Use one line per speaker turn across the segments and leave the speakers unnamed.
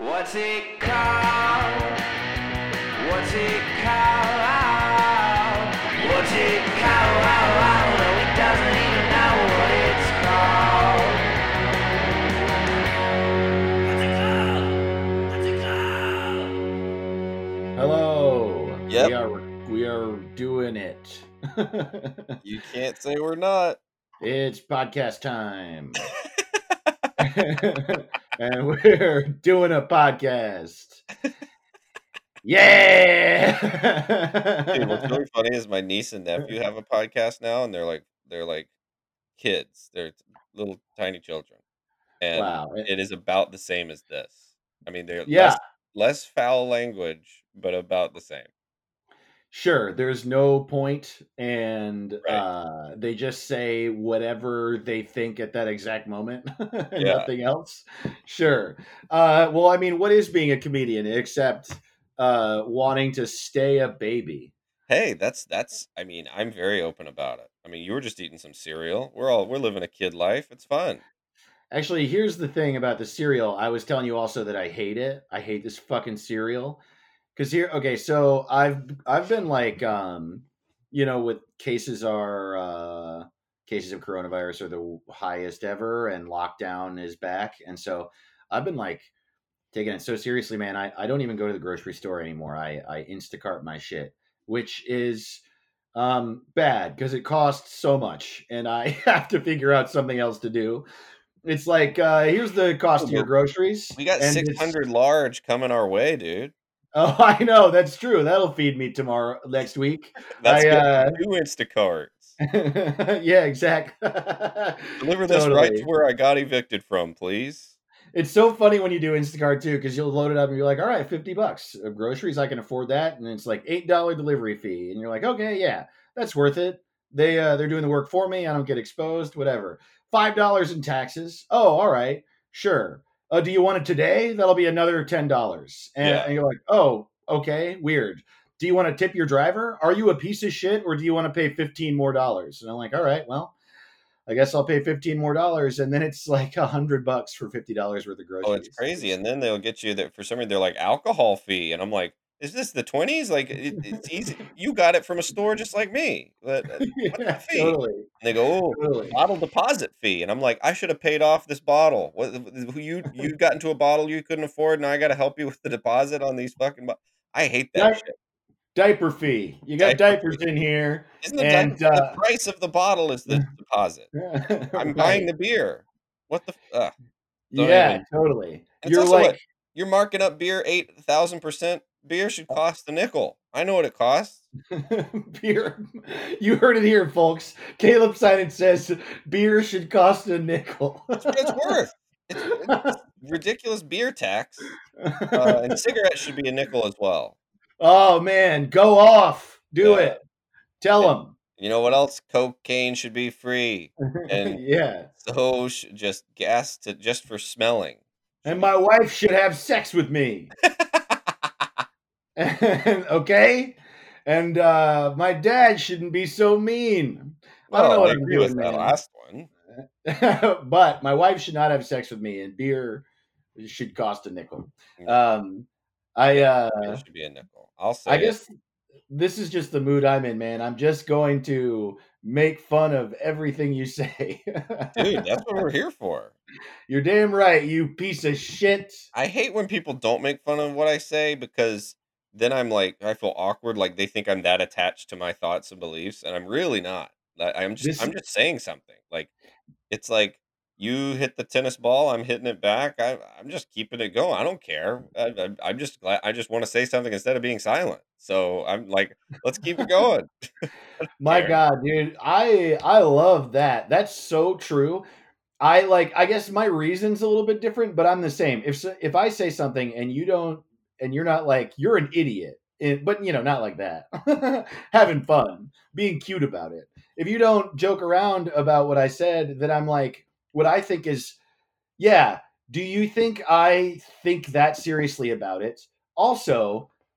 What's it called? What's it called? What's it called? No, he doesn't even know what it's called. What's it called? What's it called?
Hello.
Yep.
We are doing it.
You can't say we're not.
It's podcast time. And we're doing a podcast. Yeah.
Dude, what's really funny is my niece and nephew have a podcast now, and they're like kids. They're little tiny children, and
Wow.
it is about the same as this. I mean, they're
Yeah.
less foul language, but about the same.
Sure, there's no point, and
Right.
they just say whatever they think at that exact moment, and
Yeah.
nothing else. Sure. Well, I mean, what is being a comedian except wanting to stay a baby?
Hey, that's. I mean, I'm very open about it. I mean, you were just eating some cereal. We're living a kid life. It's fun.
Actually, here's the thing about the cereal. I was telling you also that I hate it. I hate this fucking cereal. Because here, okay, so I've been like, with cases of coronavirus are the highest ever, and lockdown is back, and so I've been like taking it so seriously, man. I don't even go to the grocery store anymore. I Instacart my shit, which is bad because it costs so much, and I have to figure out something else to do. It's like here's the cost of your groceries,
We got
and it's
600 large coming our way, dude.
oh, I know that's true. That'll feed me next week.
That's good.
I
2 Instacarts.
yeah, exactly.
Deliver this right to
Totally.
where I got evicted from, please.
It's so funny when you do Instacart too, because you'll load it up and you're like, all right, $50 of groceries, I can afford that, and it's like $8 delivery fee, and you're like, okay, yeah, that's worth it. They're doing the work for me. I don't get exposed. Whatever. $5 in taxes. Oh, all right, sure. Do you want it today? That'll be another $10.
Yeah.
And you're like, oh, okay, weird. Do you want to tip your driver? Are you a piece of shit, or do you want to pay $15 more? And I'm like, all right, well, I guess I'll pay $15 more, and then it's like $100 for $50 worth of
Oh, it's
groceries.
crazy, and then they'll get you that for some reason, they're like, alcohol fee, and I'm like, "Is this the 20s?" Like, it's easy. You got it from a store just like me. What's the
Yeah,
fee?
totally,
And they go, "Oh,
totally.
bottle deposit fee," and I'm like, "I should have paid off this bottle. What who you got into a bottle you couldn't afford, and I gotta help you with the deposit on these fucking bo—" I hate that
Di-
shit.
Diaper fee. You got
Diaper
diapers
fee.
in here,
Isn't the diaper
and
the price of the bottle is the deposit. I'm buying
right.
the beer. What the don't
Yeah,
even.
totally.
And it's
You're
also
like
what? You're marking up beer 8,000%. Beer should cost a nickel. I know what it costs.
beer. You heard it here, folks. Caleb Simon says beer should cost a nickel.
That's what it's worth. It's ridiculous beer tax. And cigarettes should be a nickel as well.
Oh man, go off. Do
Yeah.
it. Tell
And
them.
you know what else? Cocaine should be free. And
Yeah.
so should just gas to just for smelling should
And
be
my wife should have sex with me. And, okay? And my dad shouldn't be so mean. I don't know
Well, I
what I'm
agree with
doing,
that
man.
last one.
But my wife should not have sex with me, and beer should cost a nickel.
Yeah.
Um, I
Yeah.
uh,
Beer should be a nickel. I'll
I
say it.
guess this is just the mood I'm in, man. I'm just going to make fun of everything you say.
Dude, that's what we're here for.
You're damn right, you piece of shit.
I hate when people don't make fun of what I say because then I'm like, I feel awkward, like they think I'm that attached to my thoughts and beliefs, and I'm really not.
This
I'm just saying something. Like it's like you hit the tennis ball, I'm hitting it back. I'm just keeping it going. I don't care. I'm just glad. I just want to say something instead of being silent. So I'm like, let's keep it going.
My
Care.
God, dude, I love that. That's so true. I guess my reason's a little bit different, but I'm the same. If I say something and you don't, and you're not like you're an idiot, but not like that, having fun, being cute about it. If you don't joke around about what I said, then I'm like, what I think is, yeah. Do you think I think that seriously about it? Also,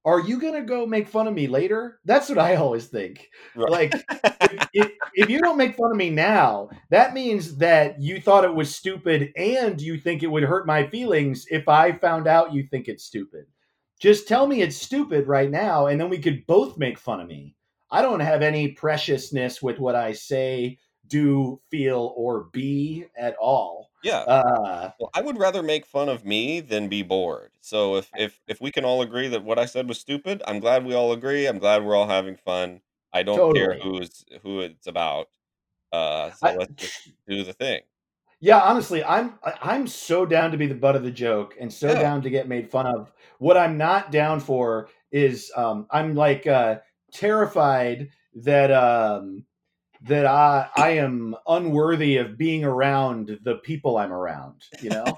are you gonna go make fun of me later? That's what I always think.
Right.
Like, if you don't make fun of me now, that means that you thought it was stupid and you think it would hurt my feelings if I found out you think it's stupid. Just tell me it's stupid right now, and then we could both make fun of me. I don't have any preciousness with what I say, do, feel, or be at all.
Yeah.
Uh,
Well, I would rather make fun of me than be bored. So if we can all agree that what I said was stupid, I'm glad we all agree. I'm glad we're all having fun. I don't care
totally.
who it's about. So
I,
let's just do the thing.
Yeah, honestly, I'm so down to be the butt of the joke and so
Yeah.
down to get made fun of. What I'm not down for is I'm like terrified that I am unworthy of being around the people I'm around, you know?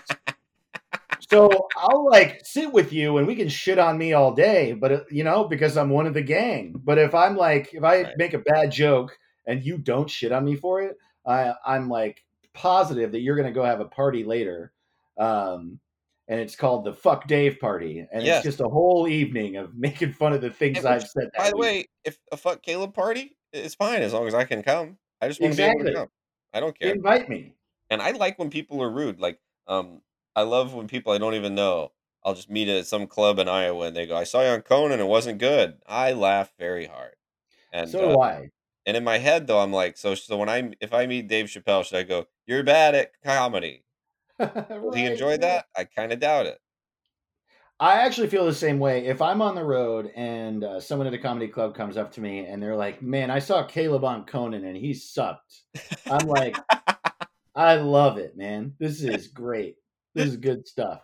So I'll like sit with you and we can shit on me all day, but because I'm one of the gang. But if I
Right.
make a bad joke and you don't shit on me for it, I'm like positive that you're gonna go have a party later, um, and it's called the Fuck Dave party, and it's
Yes.
just a whole evening of making fun of the things
Which,
I've said
by
that
the
week.
way, if a fuck Caleb party is fine as long as I can come. I just want to be able to
Exactly.
come. I don't care.
Invite me.
And I like when people are rude. Like, I love when people I don't even know. I'll just meet at some club in Iowa and they go, "I saw you on Conan. It wasn't good." I laugh very hard. And
So do I.
and in my head though, I'm like, so when if I meet Dave Chappelle, should I go, "You're bad at comedy"? Will he
Right.
enjoy
Yeah.
that? I kind of doubt it.
I actually feel the same way. If I'm on the road and someone at a comedy club comes up to me and they're like, "Man, I saw Caleb on Conan and he sucked," I'm like, "I love it, man. This is great. This is good stuff."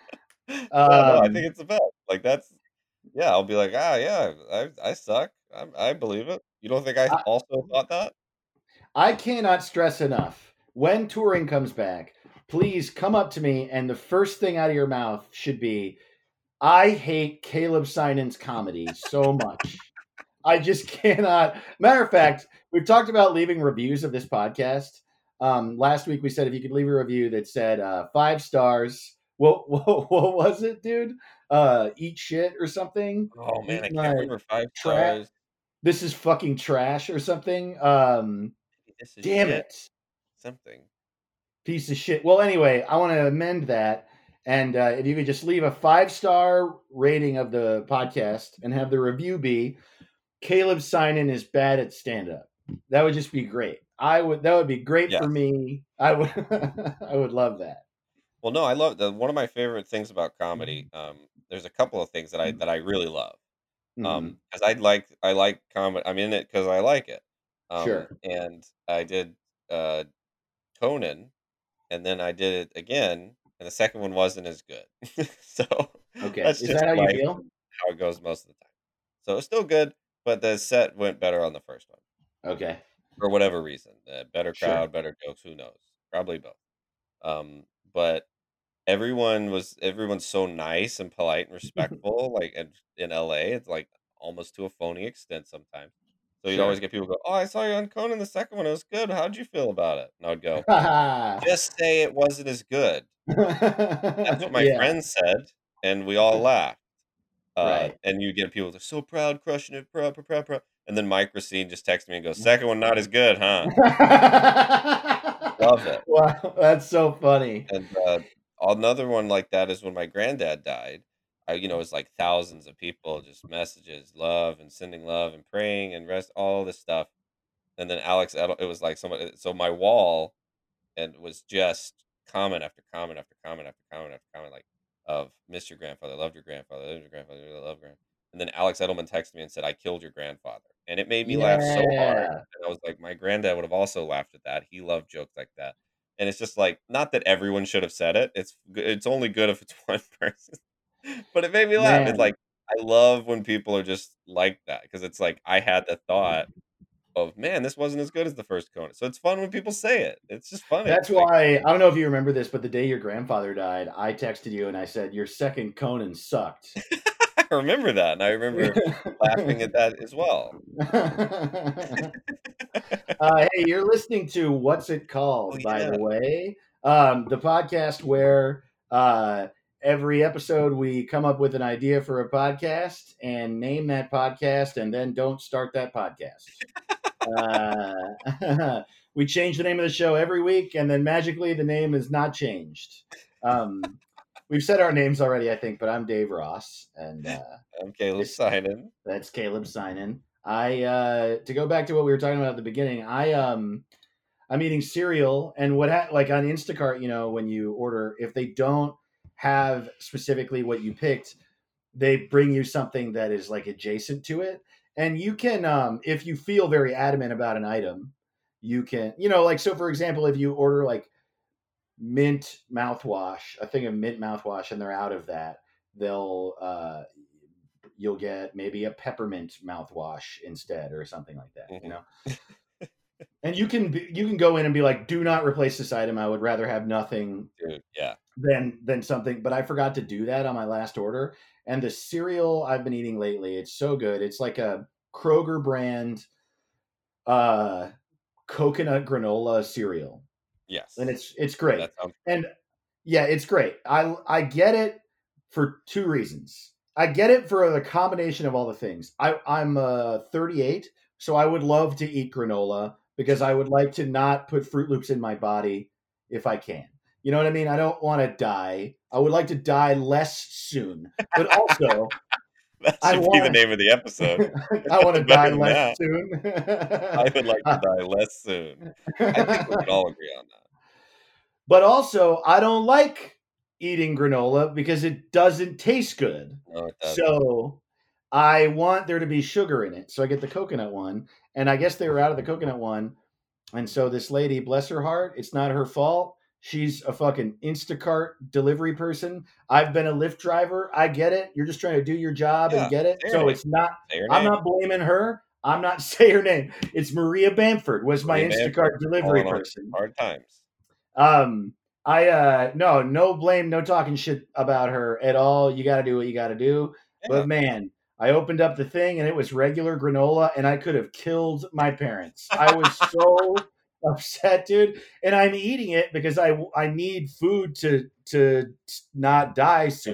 Yeah, no, I think
Um,
it's the best. Like that's yeah, I'll be like, "Ah, yeah, I suck. I believe it." You don't think I
I,
also thought that?
I cannot stress enough when touring comes back. Please come up to me and the first thing out of your mouth should be, "I hate Caleb Sinon's comedy so much." I just cannot. Matter of fact, we've talked about leaving reviews of this podcast. Last week we said if you could leave a review that said 5 stars. What was it, dude? Eat shit or something.
Oh man,
Eat
I can't
my
remember 5
trash.
stars.
This is fucking trash or something.
This is
Damn
shit.
it,
Something.
piece of shit. Well, anyway, I want to amend that. And if you could just leave a 5 star rating of the podcast and have the review be Caleb Sinon is bad at stand up. That would just be great. That would be great for
Yes.
me. I would I would love that.
Well, no, I love the one of my favorite things about comedy. There's a couple of things that I really love.
Hmm.
Because I like comedy. I'm in it because I like it.
Sure.
And I did uh Conan, and then I did it again, and the second one wasn't as good. So
Okay.
that's
Is
just
that how you
life
feel?
and how it goes most of the time. So it's still good, but the set went better on the first one
Okay.
for whatever reason. Better
Sure.
crowd, better jokes. Who knows? Probably both. But everyone's so nice and polite and respectful, like, and in LA, it's, like, almost to a phony extent sometimes. So you'd always
Sure.
get people go, "Oh, I saw you on Conan the second one, it was good, how'd you feel about it?" And I would go, "Just say it wasn't as good." That's what my
Yeah.
friends said, and we all laughed.
Right.
And you get people, "They're so proud, crushing it, proud, proud, proud, proud." And then Mike Racine just texts me and goes, "Second one not as good, huh?" Love it.
Wow, that's so funny.
And, another one like that is when my granddad died. It was like thousands of people, just messages, love and sending love and praying and rest, all this stuff. And then it was like somebody, so my wall and was just comment after comment after comment after comment after comment, like of "Missed your grandfather, loved your grandfather, loved your grandfather, really loved grand." And then Alex Edelman texted me and said, "I killed your grandfather," and it made me laugh so hard.
Yeah.
And I was like, my granddad would have also laughed at that. He loved jokes like that, and it's just like not that everyone should have said it. It's only good if it's one person, but it made me laugh. It's
Man.
like I love when people are just like that because it's like I had the thought of, man, this wasn't as good as the first Conan. So it's fun when people say it. It's just funny.
That's
Like
why I don't know if you remember this, but the day your grandfather died, I texted you and I said your second Conan sucked.
I remember that, and I remember laughing at that as well.
Hey, you're listening to What's It
Oh,
Called, by
yeah.
the way, the podcast where every episode we come up with an idea for a podcast and name that podcast, and then don't start that podcast. We change the name of the show every week, and then magically the name is not changed. We've said our names already, I think, but I'm Dave Ross, and
I'm Caleb Sinan.
that's Caleb Sinan. To go back to what we were talking about at the beginning, I'm eating cereal, and like on Instacart, when you order, if they don't have specifically what you picked, they bring you something that is like adjacent to it. And you can, if you feel very adamant about an item, you can, like, so for example, if you order like mint mouthwash, a thing of mint mouthwash, and they're out of that, you'll get maybe a peppermint mouthwash instead or something like that, And you can go in and be like, do not replace this item. I would rather have nothing than something. But I forgot to do that on my last order. And the cereal I've been eating lately, it's so good. It's like a Kroger brand coconut granola cereal.
Yes.
And it's great. And yeah, it's great. I get it for two reasons. I get it for the combination of all the things. I'm 38, so I would love to eat granola because I would like to not put Fruit Loops in my body if I can. You know what I mean? I don't want to die. I would like to die less soon. But also,
that should be the name of the episode.
I want to die less soon.
I would like to die less soon. I think we can all agree on that.
But also, I don't like eating granola because it doesn't taste good.
No, it doesn't.
So I want there to be sugar in it. So I get the coconut one. And I guess they were out of the coconut one. And so this lady, bless her heart, it's not her fault. She's a fucking Instacart delivery person. I've been a Lyft driver. I get it. You're just trying to do your job and get it. So it's not, I'm not blaming her. I'm not saying her name. It's Maria Bamford was my Instacart delivery person.
Hard times.
No blame, no talking shit about her at all. You got to do what you got to do. Yeah. But man, I opened up the thing and it was regular granola and I could have killed my parents. I was so upset, dude. And I'm eating it because I need food to not die soon.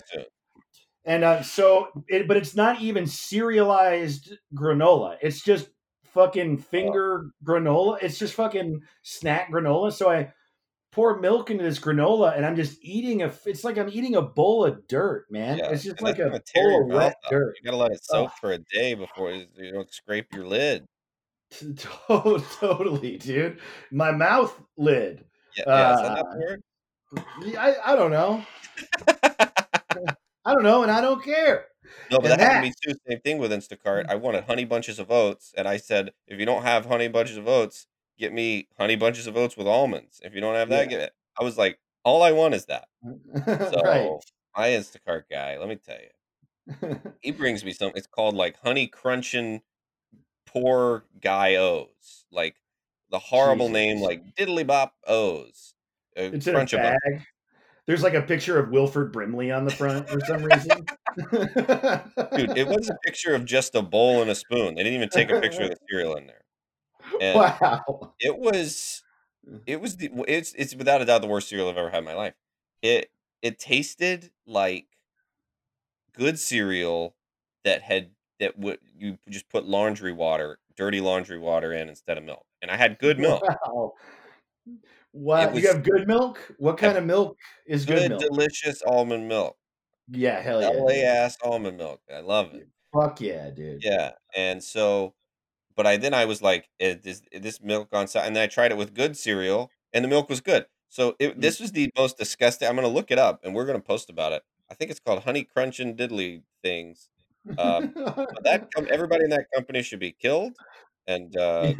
And but it's not even cerealized granola. It's just fucking finger granola. It's just fucking snack granola. So I pour milk into this granola and I'm just eating it's like I'm eating a bowl of dirt, man. Yeah, it's just like a bowl of wet dirt.
You gotta let it soak for a day before you don't scrape your lid.
Totally, dude. My mouth lid.
Yeah, is that not weird?
I don't know. I don't know, and I don't care.
No, but that happened to me too. Same thing with Instacart. I wanted Honey Bunches of Oats, and I said, if you don't have Honey Bunches of Oats, get me Honey Bunches of Oats with almonds. If you don't have that, get it. I was like, all I want is that. So my Instacart guy, let me tell you, he brings me something. It's called like Honey Crunchin' Poor Guy O's, like the horrible name, like Diddly Bop O's.
It's in a bag. There's like a picture of Wilford Brimley on the front for some reason.
Dude, it was a picture of just a bowl and a spoon. They didn't even take a picture of the cereal in there. And
wow.
It's without a doubt the worst cereal I've ever had in my life. It tasted like good cereal you just put dirty laundry water in instead of milk. And I had good milk.
Wow. You have good milk? What kind of milk is good milk?
Delicious almond milk.
Yeah, hell yeah.
LA ass almond milk. I love it.
Fuck yeah, dude.
Yeah. And so, but I was like, is this milk on side? And then I tried it with good cereal and the milk was good. So this was the most disgusting. I'm going to look it up and we're going to post about it. I think it's called Honey Crunchin' Diddly things. Everybody in that company should be killed. And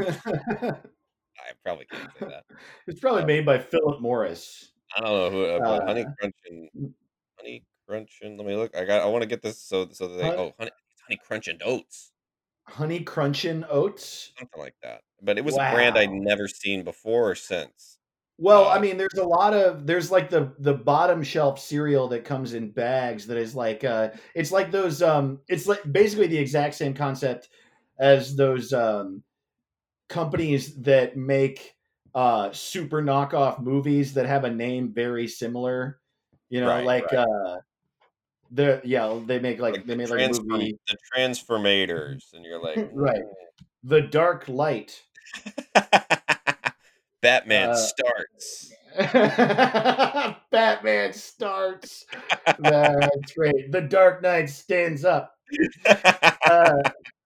I probably can't say that.
It's probably made by Philip Morris.
I don't know who, but Honey Crunchin'. Let me look. I want to get this so that Honey Crunchin' Oats.
Honey Crunchin' Oats,
something like that. But it was a brand I'd never seen before or since.
Well, I mean, there's like the bottom shelf cereal that comes in bags that is like it's like those it's like basically the exact same concept as those companies that make super knockoff movies that have a name very similar.
Right,
like
right.
they make like
Like
they made like a movie.
the Transformators, and you're like,
Right. The Dark Light.
Batman
Uh
starts.
Batman starts. That's great. The Dark Knight stands up. Uh,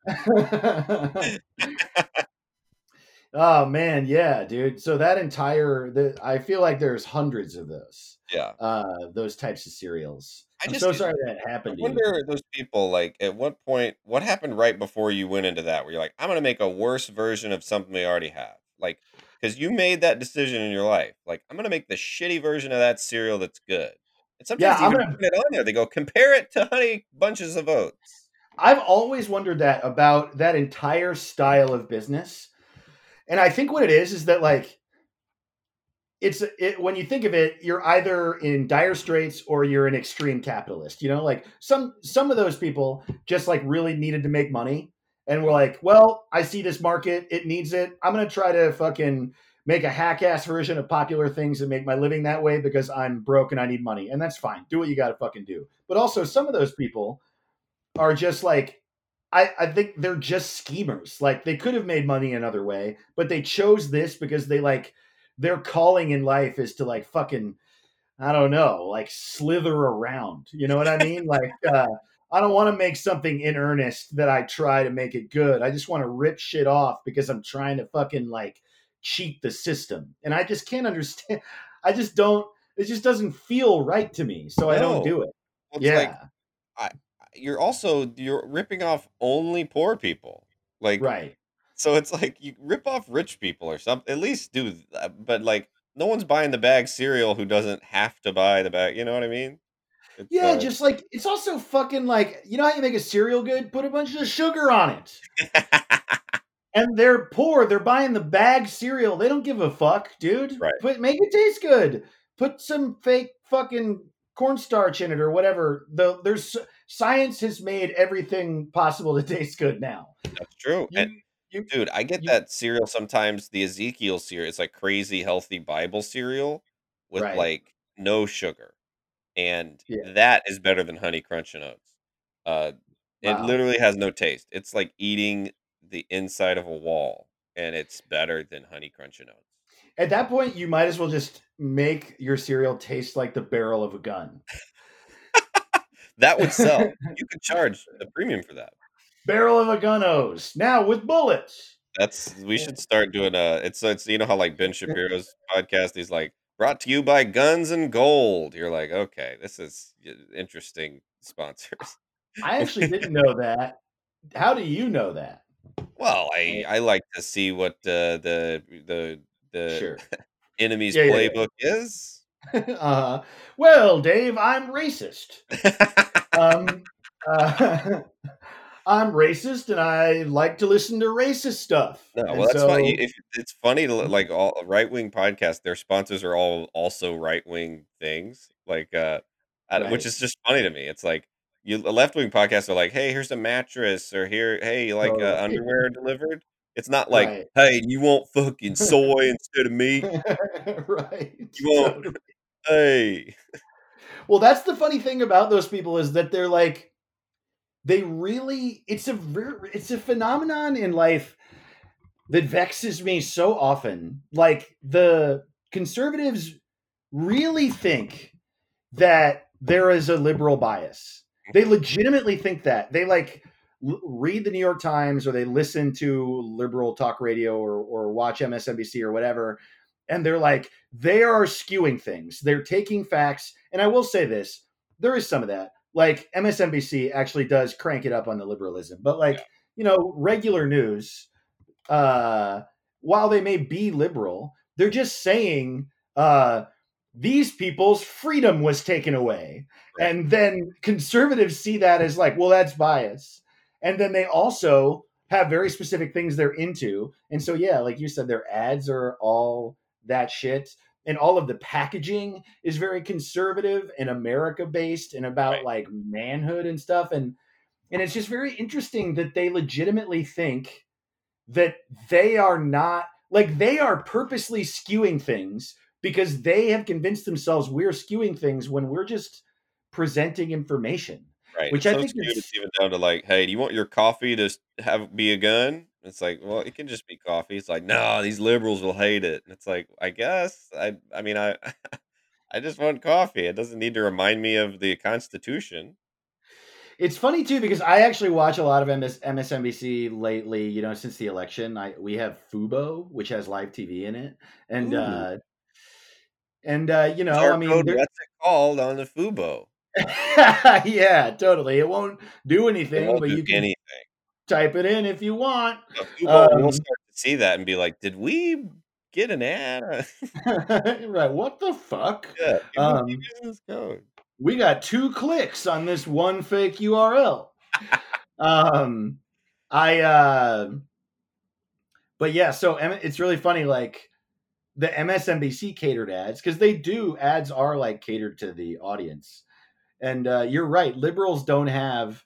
oh man, yeah, dude. So that I feel like there's hundreds of
Yeah.
those types of serials.
I
I'm
just
so sorry that
I
happened to you.
wonder those people, like, at what point what happened right before you went into that where you're like, "I'm gonna make a worse version of something we already have." Like, because you made that decision in your life. Like, "I'm gonna make the shitty version of that cereal that's good." And
Yeah,
sometimes they even put it on there. They go, "Compare it to Honey Bunches of Oats."
I've always wondered that about that entire style of business. And I think what it is that like when you think of it, you're either in dire straits or you're an extreme capitalist. Like some of those people just like really needed to make money and were
Mhm.
like, well, I see this market, it needs it. I'm gonna try to fucking make a hack ass version of popular things and make my living that way because I'm broke and I need money. And that's fine. Do what you gotta fucking do. But also some of those people are just like I think they're just schemers. Like they could have made money another way, but they chose this because they like their calling in life is to like fucking I don't know, like slither around. You know what I mean? Like I don't want to make something in earnest that I try to make it good. I just want to rip shit off because I'm trying to fucking like cheat the system. And I just can't understand. I just don't it just doesn't feel right to me, so I don't
No.
do it.
Well, it's like,
Yeah,
I you're ripping off only poor people. Like,
right.
so it's like you rip off rich people or something. At least do that. But like, no one's buying the bag cereal who doesn't have to buy the bag. You know what I mean? It's
Yeah, just like it's also fucking like you know how you make a cereal good? Put a bunch of sugar on it. And they're poor. They're buying the bag cereal. They don't give a fuck, dude.
right.
Make it taste good. Put some fake fucking cornstarch in it or whatever. There's science has made everything possible to taste good now.
That's true. And
You you
dude, I get
you
that cereal sometimes. The Ezekiel cereal, it's like crazy healthy Bible cereal with
right.
like no sugar, and
Yeah.
that is better than Honey Crunch and Oats. Uh, it
Wow.
literally has no taste. It's like eating the inside of a wall, and it's better than Honey Crunch and Oats.
At that point, you might as well just make your cereal taste like the barrel of a gun.
That would sell. You could charge the premium for that.
Barrel of a gun-os. Now with bullets.
We should start doing it's you know how like Ben Shapiro's podcast, he's like, brought to you by Guns and Gold. You're like, okay, this is interesting sponsors.
I actually didn't know that. How do you know that?
Well,
Uh,
I like to see what the
Sure.
enemy's
Yeah, yeah,
playbook is.
yeah. Well, Dave, I'm racist. Um, uh, I'm racist, and I like to listen to racist stuff.
No,
And
well, that's fine.
so,
If it's funny to like all right wing podcasts, their sponsors are all also right wing things, like which
right,
is just funny to me. It's like left wing podcasts are like, hey, here's a mattress, or here, hey, you like
totally,
underwear delivered. It's not like,
right,
hey, you want fucking soy instead of meat?
right,
You want,
totally.
hey,
Well, that's the funny thing about those people is that they're like they really. It's a phenomenon in life that vexes me so often. Like the conservatives really think that there is a liberal bias. They legitimately think that. They like read the New York Times or they listen to liberal talk radio or watch MSNBC or whatever. And they're like, they are skewing things. They're taking facts. And I will say this there is some of that. Like MSNBC actually does crank it up on the liberalism, but
yeah,
like, regular news, uh, while they may be liberal, they're just saying these people's freedom was taken away.
right,
And then conservatives see that as like, well, that's bias. And then they also have very specific things they're into. And so, yeah, like you said, their ads are all that shit. And all of the packaging is very conservative and America based and about
right,
like manhood and stuff. And it's just very interesting that they legitimately think that they are not like they are purposely skewing things because they have convinced themselves we're skewing things when we're just presenting information,
Right.
which
It's
I
so
think
skewed. It's
is
even down to like, hey, do you want your coffee to be a gun? It's like, well, it can just be coffee. It's like, no, these liberals will hate it. And it's like, I guess. I mean, I I just want coffee. It doesn't need to remind me of the Constitution.
it's funny too because I actually watch a lot of MSNBC lately. You know, since the election, we have Fubo, which has live TV in it, and
Ooh.
you know,
QR
I mean,
code, what's it called on the Fubo?
yeah, totally. It won't do
It
anything,
won't
but
do
you can
anything.
type it in if you want.
Fubo will
Um,
start to see that and be like, did we get an ad?
right? What the fuck?
Yeah, people keep
Um,
using this code.
we got 2 clicks on this one fake URL. Um, I but yeah, so it's really funny, like the MSNBC catered ads, because ads are like catered to the audience. And you're right, liberals don't have.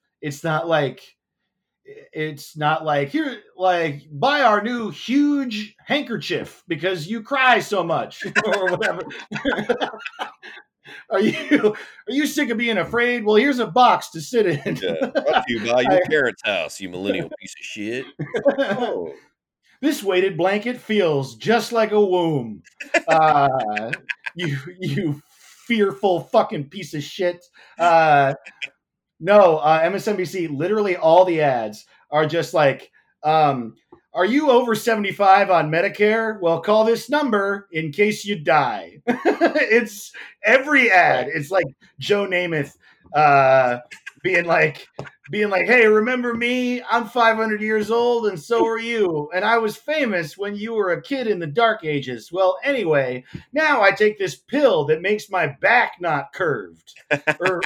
It's not like here, like buy our new huge handkerchief because you cry so much or whatever. Are you sick of being afraid? Well, here's a box to sit in.
Yeah, brought to you by your parents' house, you millennial piece of shit. It's like, oh,
This weighted blanket feels just like a womb. You fearful fucking piece of shit. No, MSNBC, literally all the ads are just like, are you over 75 on Medicare? Well, call this number in case you die. It's every ad.
right.
It's like Joe Namath uh, being like, hey, remember me? I'm 500 years old and so are you. And I was famous when you were a kid in the dark ages. Well, anyway, now I take this pill that makes my back not curved. Or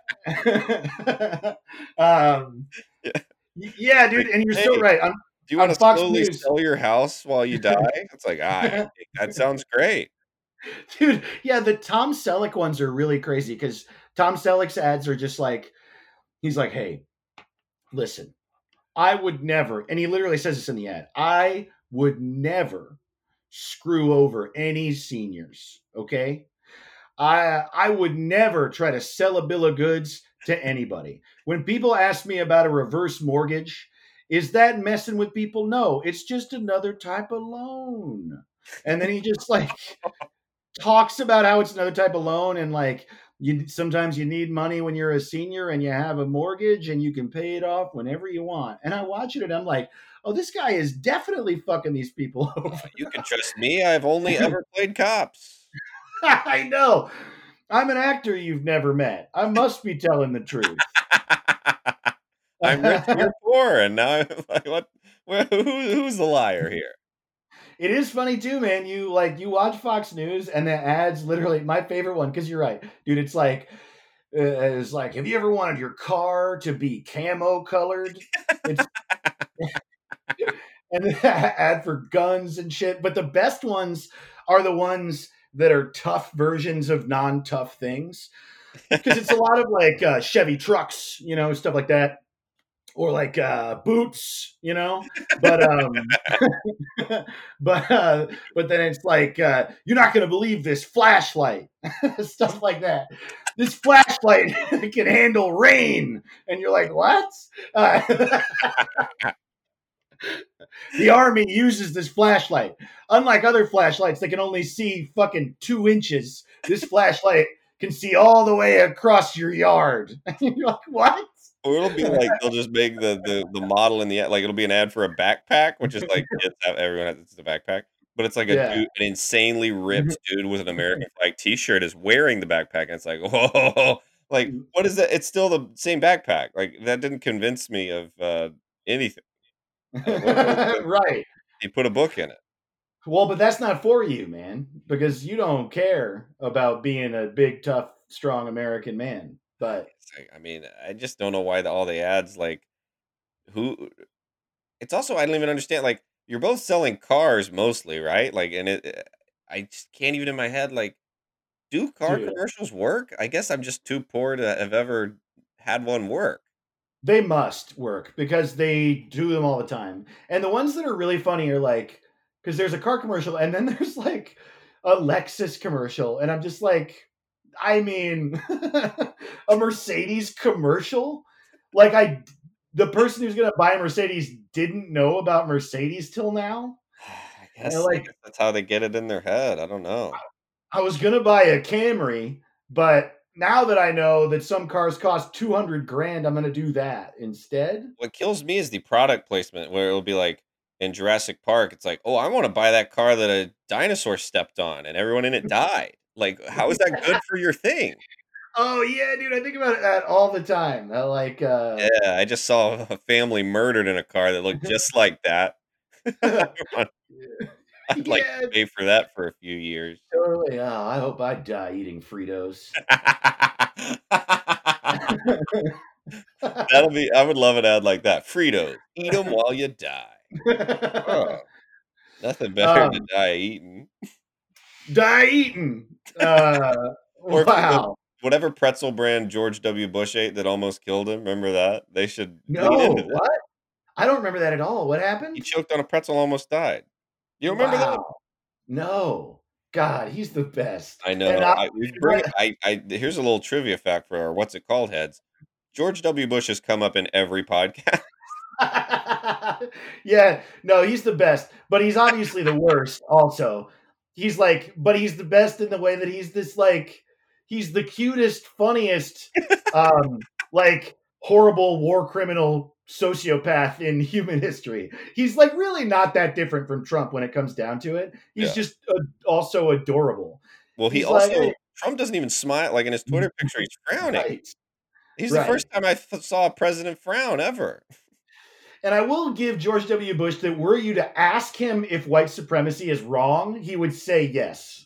um,
Yeah.
yeah, dude, and you're
Hey,
so right.
do you
On
want to
Fox
slowly
News,
sell your house while you die? It's like, I think that sounds great.
dude. Yeah, the Tom Selleck ones are really crazy because Tom Selleck's ads are just like, he's like, hey, listen, I would never, and he literally says this in the ad, I would never screw over any seniors. Okay, I would never try to sell a bill of goods to anybody. When people ask me about a reverse mortgage, is that messing with people? No, it's just another type of loan. And then he just like talks about how it's another type of loan and like sometimes you need money when you're a senior and you have a mortgage and you can pay it off whenever you want. And I watch it and I'm like, oh, this guy is definitely fucking these people over.
You can trust me. I've only ever played cops.
I know. I'm an actor you've never met. I must be telling the truth.
I'm rich, you're poor, and now I'm like, what? Who's the liar here?
It is funny too, man. You watch Fox News and the ads. Literally, my favorite one because you're right, dude. It's like, have you ever wanted your car to be camo colored? It's and the ad for guns and shit. But the best ones are the ones that are tough versions of non-tough things because it's a lot of like Chevy trucks, stuff like that, or like boots, but but then it's like you're not going to believe this flashlight, stuff like that. This flashlight can handle rain, and you're like, what? The army uses this flashlight. Unlike other flashlights that can only see fucking 2 inches, this flashlight can see all the way across your yard. You're like, what?
Or it'll be like they'll just make the model in the ad, like it'll be an ad for a backpack, which is like everyone has the backpack, but it's like
Yeah.
an insanely ripped dude with an American flag T-shirt is wearing the backpack, and it's like, whoa, like what is that? It's still the same backpack. Like that didn't convince me of anything. What is the,
Right.
he put a book in it.
Well, but that's not for you, man, because you don't care about being a big, tough, strong American man. But
It's like, I mean, I just don't know why all the ads like who. It's also I don't even understand. Like you're both selling cars mostly, right? Like, and I just can't even in my head like. Do car
dude,
commercials work? I guess I'm just too poor to have ever had one work.
they must work because they do them all the time. And the ones that are really funny are like, because there's a car commercial, and then there's like a Lexus commercial, and I'm just like, I mean, a Mercedes commercial? Like the person who's gonna buy a Mercedes didn't know about Mercedes till now. And
I
like,
guess that's how they get it in their head. I don't know.
I was gonna buy a Camry, but now that I know that some cars cost 200 grand, I'm gonna do that instead.
What kills me is the product placement where it'll be like in Jurassic Park, it's like, "Oh, I wanna buy that car that a dinosaur stepped on and everyone in it died." Like, how is that good for your thing?
Oh yeah, dude, I think about that all the time. Like,
Yeah, I just saw a family murdered in a car that looked just like that. I'd like to
yeah,
pay for that for a few years.
totally. Oh, I hope I die eating Fritos.
That'll be I would love an ad like that. Fritos, eat them while you die. Oh, nothing better than
um,
die eating.
die eating.
Or if the
Wow.
whatever pretzel brand George W. Bush ate that almost killed him, remember that? They should lean
No,
into that.
what? I don't remember that at all. What
He
happened?
choked on a pretzel, almost died. You remember that?
Wow. No. God, he's the best.
I
And
know. I we bring it I here's a little trivia fact for our what's it called heads. George W. Bush has come up in every podcast.
yeah, no, he's the best, but he's obviously the worst also. He's like, but he's the best in the way that he's this like he's the cutest, funniest, like horrible war criminal sociopath in human history. He's like really not that different from Trump when it comes down to it. He's
Yeah.
just also adorable.
Well, he
He's like,
also Trump doesn't even smile like in his Twitter picture, he's frowning.
right,
He's the
right.
first time I saw a president frown ever.
And I will give George W. Bush that were you to ask him if white supremacy is wrong, he would say yes.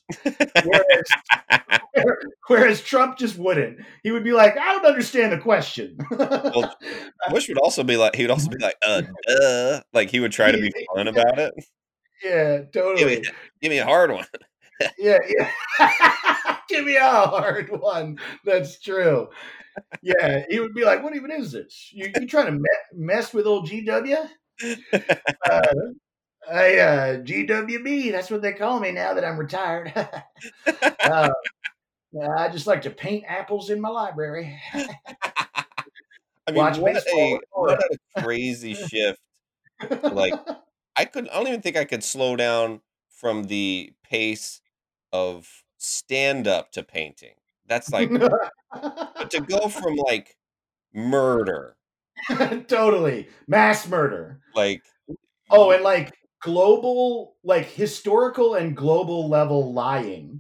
Whereas Trump just wouldn't. He would be like, I don't understand the question.
Well, Bush would also be like, he would also be like, duh. Like he would try to be fun about it.
yeah,
Give me,
totally.
give me a hard one.
Yeah, yeah. Give me a hard one. That's true. Yeah, he would be like, "What even is this? You trying to mess with old GW? GWB. That's what they call me now that I'm retired. uh, I just like to paint apples in my library.
I mean,
Watch baseball.
what a crazy shift. Like I don't even think I could slow down from the pace of stand up to painting. That's like but to go from like murder,
totally mass murder.
like
Oh, and like global, like historical and global level lying.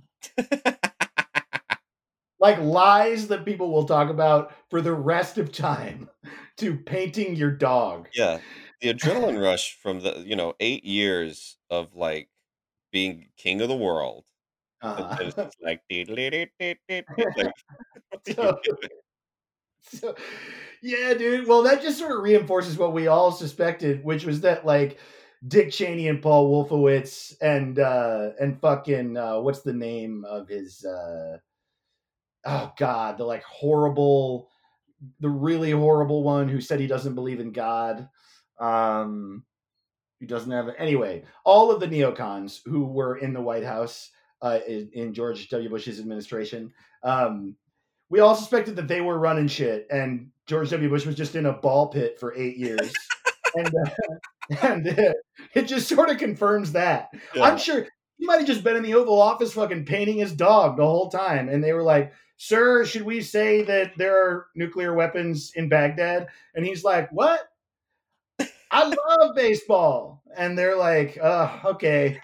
Like lies that people will talk about for the rest of time to painting your dog.
yeah, the adrenaline rush from the 8 years of like being king of the world, and then it's
Uh,
just like, like what are you
so,
doing?
so, yeah, dude. Well, that just sort of reinforces what we all suspected, which was that like Dick Cheney and Paul Wolfowitz and fucking what's the name of his oh god, the like horrible, the really horrible one who said he doesn't believe in God. Um, who doesn't have it. Anyway, all of the neocons who were in the White House in George W. Bush's administration, we all suspected that they were running shit, and George W. Bush was just in a ball pit for 8 years. And it just sort of confirms that. I'm
Yeah.
sure he might have just been in the Oval Office fucking painting his dog the whole time. And they were like, "Sir, should we say that there are nuclear weapons in Baghdad?" And he's like, "What? I love baseball." And they're like, okay.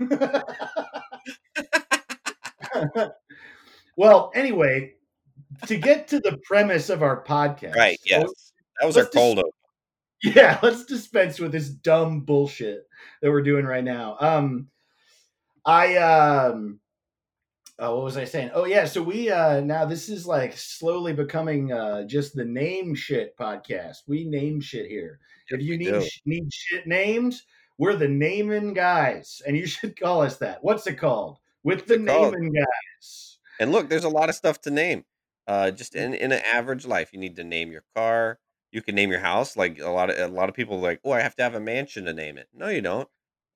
Well, anyway, to get to the premise of our podcast,
Right, yes. That was our
let's
cold open.
yeah, let's dispense with this dumb bullshit that we're doing right now. I oh, what was I saying? Oh yeah, so we now this is like slowly becoming just the name shit podcast. We name shit here. If you
We do.
need shit named, we're the naming guys, and you should call us that. What's it called? With the
Good call.
naming guys.
And look, there's a lot of stuff to name. Just in an average life, you need to name your car. You can name your house. Like a lot of people are like, oh, I have to have a mansion to name it. No, you don't.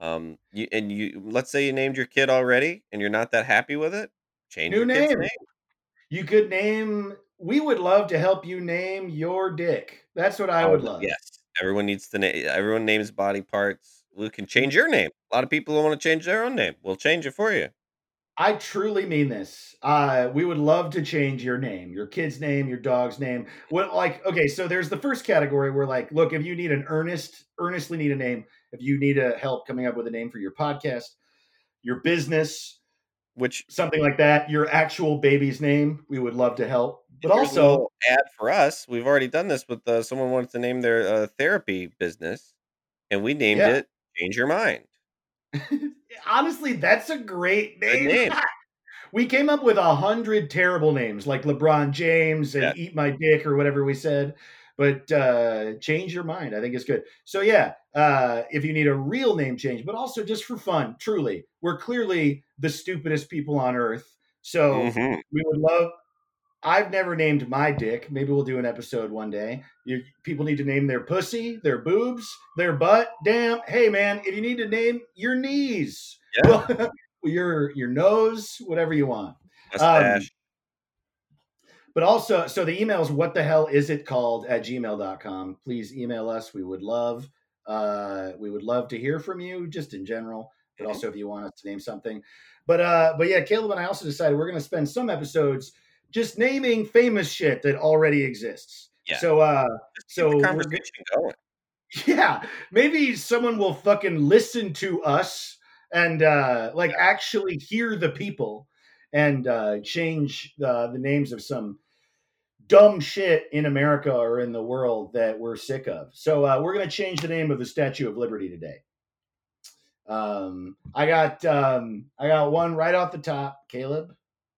You let's say you named your kid already, and you're not that happy with it. Change
New
your kid's
name.
name.
You could name. We would love to help you name your dick. That's what I would love.
Yes, everyone needs to name. Everyone names body parts. We can change your name. A lot of people want to change their own name. We'll change it for you.
I truly mean this. We would love to change your name, your kid's name, your dog's name. What like okay, so there's the first category where like, look, if you need earnestly need a name, if you need help coming up with a name for your podcast, your business,
Which
something like that, your actual baby's name, we would love to help. But
here's a
also,
little ad for us. We've already done this with someone wanted to name their therapy business, and we named
yeah.
it Change Your Mind.
Honestly, that's a great
Good
name.
name.
We came up with 100 terrible names like LeBron James and
Yeah.
Eat My Dick or whatever we said. But Change Your Mind, I think is good. So yeah, if you need a real name change, but also just for fun, truly, we're clearly the stupidest people on earth. So
Mhm.
we would love. I've never named my dick. Maybe we'll do an episode one day. People need to name their pussy, their boobs, their butt. Damn. Hey man, if you need to name your knees,
Yeah.
well, your nose, whatever you want.
Mustache.
But also, so the email is what the hell is it called at gmail.com. Please email us. We would love to hear from you just in general, but
Mhm.
also if you want us to name something. But yeah, Caleb and I also decided we're going to spend some episodes just naming famous shit that already exists.
Yeah.
So
Just keep the conversation going.
yeah, maybe someone will fucking listen to us and actually hear the people and change the names of some dumb shit in America or in the world that we're sick of. So we're gonna change the name of the Statue of Liberty today. I got one right off the top. Caleb,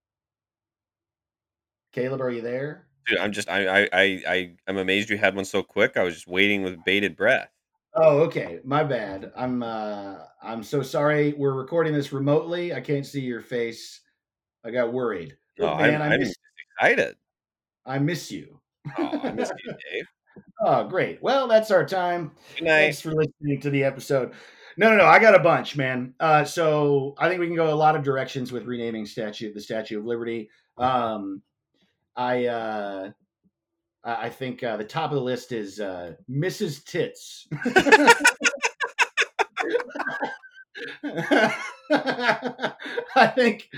are you there?
Dude, I'm amazed you had one so quick. I was just waiting with bated breath.
Oh, okay. My bad. I'm so sorry. We're recording this remotely. I can't see your face. I got worried.
No,
Look, man,
I'm excited.
I miss you.
Oh, I miss you, Dave.
Oh, great. Well, that's our time.
Good night.
Thanks for listening to the episode. No. I got a bunch, man. So I think we can go a lot of directions with renaming the Statue of Liberty. I think the top of the list is Mrs. Tits. I think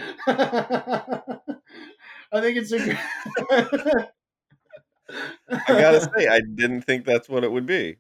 it's a.
I gotta say, I didn't think that's what it would be.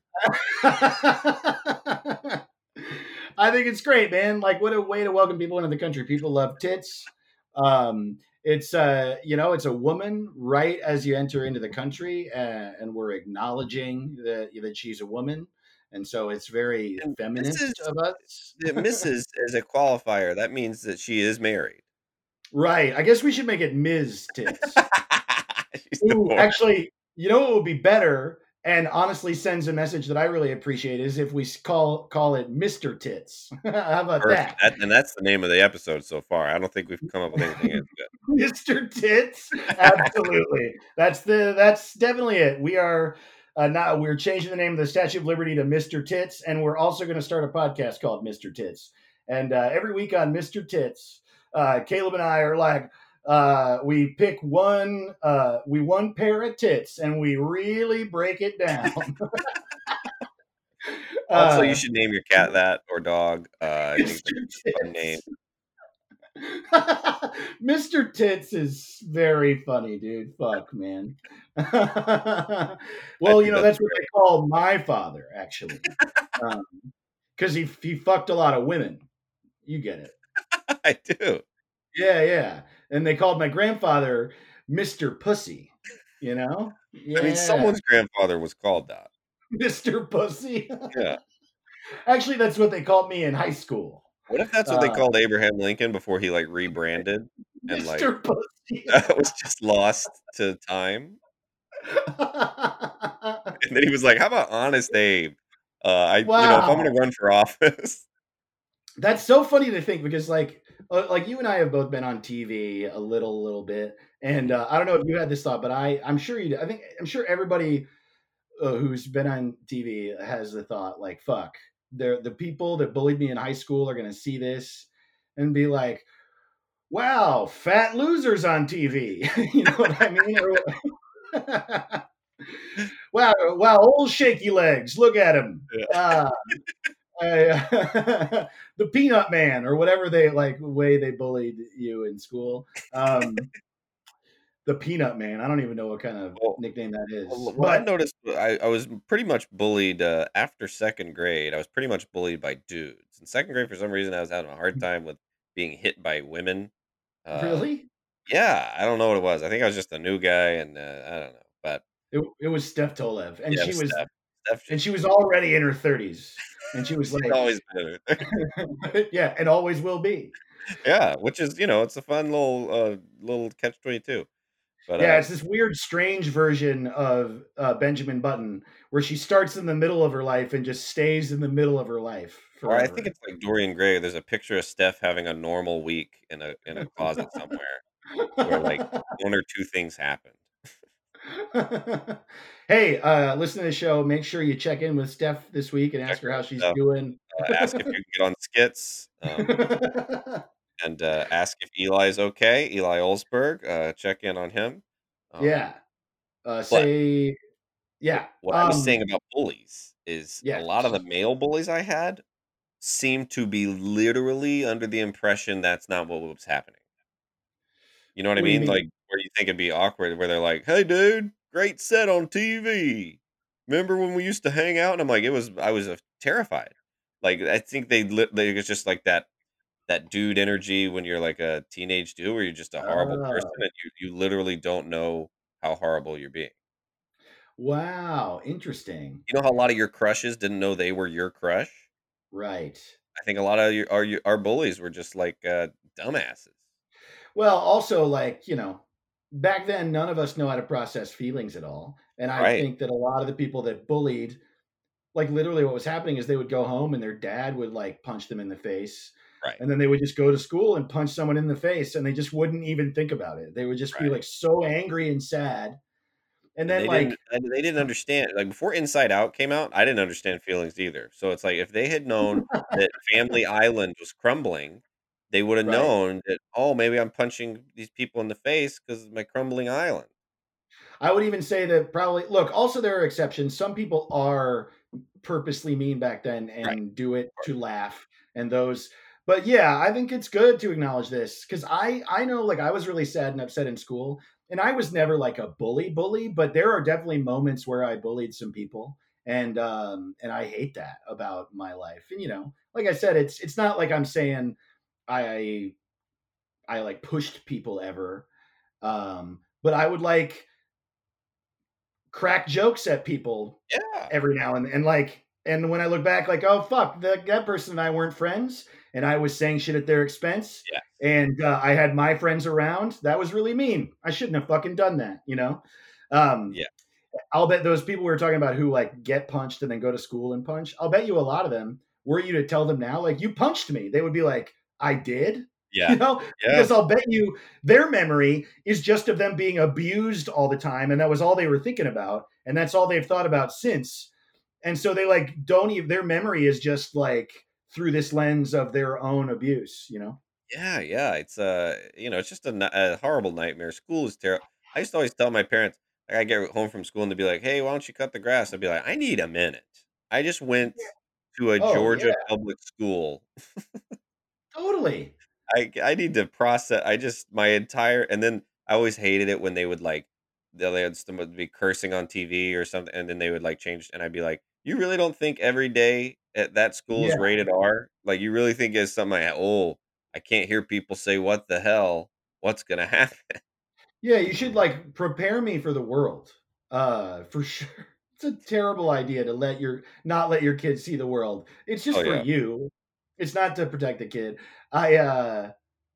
I think it's great, man. Like, what a way to welcome people into the country. People love tits. It's it's a woman right as you enter into the country, and we're acknowledging that she's a woman, and so it's very
And
feminist of us.
the Mrs. is a qualifier. That means that she is married.
Right. I guess we should make it Ms. Tits.
She's the
Ooh,
one.
actually, you know what would be better and honestly sends a message that I really appreciate is if we call it Mr. Tits. How about
Perfect.
that?
And that's the name of the episode so far. I don't think we've come up with anything as good.
Mr. Tits? Absolutely. That's definitely it. We are we're changing the name of the Statue of Liberty to Mr. Tits, and we're also going to start a podcast called Mr. Tits. And every week on Mr. Tits, Caleb and I are like, we pick one pair of tits and we really break it down.
Also, you should name your cat that or dog. I think
Mr.
it's a fun name.
Mr. Tits is very funny, dude. Fuck, man. Well, that's what they call my father, actually, because he fucked a lot of women. You get it.
I do.
Yeah. And they called my grandfather Mr. Pussy, Yeah.
I mean, someone's grandfather was called that.
Mr. Pussy.
Yeah.
Actually, that's what they called me in high school.
What if that's what they called Abraham Lincoln before he rebranded and
Mr. Pussy.
was just lost to time? And then he was like, "How about Honest Abe? If I'm going to run for office."
That's so funny to think because like you and I have both been on TV a little bit, and I don't know if you had this thought, but I'm sure you did. I'm sure everybody who's been on TV has the thought like, "Fuck, the people that bullied me in high school are going to see this and be like, "Wow, fat losers on TV." You know what I mean? Wow, wow, old shaky legs. Look at him.
Yeah.
The Peanut Man, or whatever they like way they bullied you in school. The Peanut Man. I don't even know what kind of
Well,
nickname that is,
what I
but
noticed, I was pretty much bullied after second grade. I was pretty much bullied by dudes. In second grade, for some reason, I was having a hard time with being hit by women. Uh,
really,
yeah, I don't know what it was. I think I was just a new guy, and I don't know. But
it was Steph Tolev,
yeah, it was Steph. Steph
and
just
she was already in her 30s, and she was
she's
like,
always been
yeah, and always will be.
yeah, which is it's a fun little catch 22. But
Yeah, it's this weird, strange version of Benjamin Button where she starts in the middle of her life and just stays in the middle of her life
or I think
forever.
it's like Dorian Gray. There's a picture of Steph having a normal week in a closet somewhere where like one or two things happened.
Hey, listen to the show. Make sure you check in with Steph this week and
Check
ask her
in
how
with
she's
Steph.
doing.
Ask if you can get on skits. And ask if Eli's okay. Eli Olsberg. Check in on him. Um,
Yeah.
but
Say, yeah.
what I was saying about bullies is a
Yes.
lot of the male bullies I had seemed to be literally under the impression that's not what was happening. You know what I
What do you
mean?
mean?
Like where you think it'd be awkward, where they're like, "Hey, dude, great set on TV. Remember when we used to hang out?" And I'm like, I was terrified. Like I think they it's just like that dude energy when you're like a teenage dude, where you're just a horrible person
Oh,
and you literally don't know how horrible you're being.
wow. Interesting.
You know how a lot of your crushes didn't know they were your crush?
Right.
I think a lot of our bullies were just like dumbasses.
Well, also, like, back then, none of us know how to process feelings at all. And I
Right,
think that a lot of the people that bullied, like, literally what was happening is they would go home and their dad would, like, punch them in the face.
right,
And then they would just go to school and punch someone in the face and they just wouldn't even think about it. They would just be,
right.
like, so angry and sad. And
And
then, like,
they didn't understand, like, before Inside Out came out, I didn't understand feelings either. So it's like, if they had known that Family Island was crumbling, they would have
right.
known that, "Oh, maybe I'm punching these people in the face because of my crumbling island."
I would even say that probably, look, also there are exceptions. Some people are purposely mean back then
Right,
and do it
of course.
to laugh, and those, but yeah, I think it's good to acknowledge this because I know, like, I was really sad and upset in school, and I was never like a bully, but there are definitely moments where I bullied some people, and I hate that about my life. And like I said, it's not like I'm saying I I like pushed people ever, but I would like crack jokes at people
Yeah,
every now and like, and when I look back, like, oh fuck, that person and I weren't friends, and I was saying shit at their expense,
yeah,
and I had my friends around. That was really mean. I shouldn't have fucking done that. Um,
yeah,
I'll bet those people we were talking about who like get punched and then go to school and punch. I'll bet you a lot of them, were you to tell them now, like, you punched me, they would be like, I did.
yeah, yeah,
Because I'll bet you their memory is just of them being abused all the time, and that was all they were thinking about, and that's all they've thought about since. And so they like don't even, their memory is just like through this lens of their own abuse.
yeah, yeah. It's it's just a horrible nightmare. School is terrible. I used to always tell my parents, like, I get home from school and they'd be like, "Hey, why don't you cut the grass?" I'd be like, "I need a minute. I just went to a
Oh yeah,
Georgia public school.
totally.
I need to process. I just my entire and then I always hated it when they would like they had someone be cursing on TV or something, and then they would like change, and I'd be like, "You really don't think every day at that school is
Yeah,
rated R? Like, you really think it's something? Oh, I can't hear people say what the hell? What's gonna happen?"
yeah, you should like prepare me for the world, for sure. It's a terrible idea to not let your kids see the world. It's
Oh
just for
yeah.
you. It's not to protect the kid. I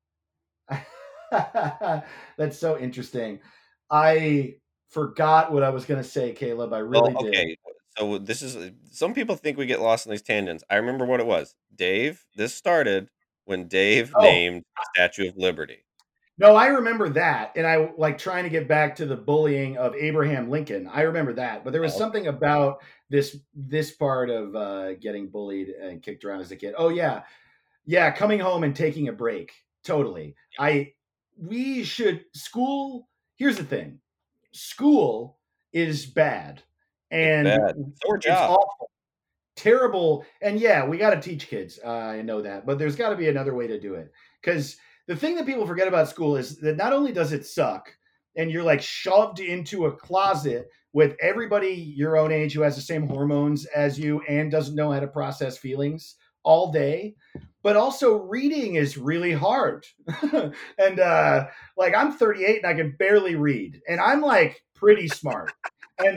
That's so interesting. I forgot what I was going to say, Caleb. I
Well,
really did.
okay. So this is some people think we get lost in these tangents. I remember what it was. Dave. This started when Dave
Oh,
named the Statue of Liberty.
No, I remember that, and I like trying to get back to the bullying of Abraham Lincoln. I remember that, but there was
Oh,
something about this part of getting bullied and kicked around as a kid. Oh yeah, yeah, coming home and taking a break. Totally. I we should school. Here's the thing: school is bad,
it's
and
bad. So are
it's
jobs.
awful, terrible. And yeah, we got to teach kids. I know that, but there's got to be another way to do it. Because the thing that people forget about school is that not only does it suck, and you're like shoved into a closet with everybody your own age who has the same hormones as you and doesn't know how to process feelings all day, but also reading is really hard. And like I'm 38 and I can barely read, and I'm like pretty smart. And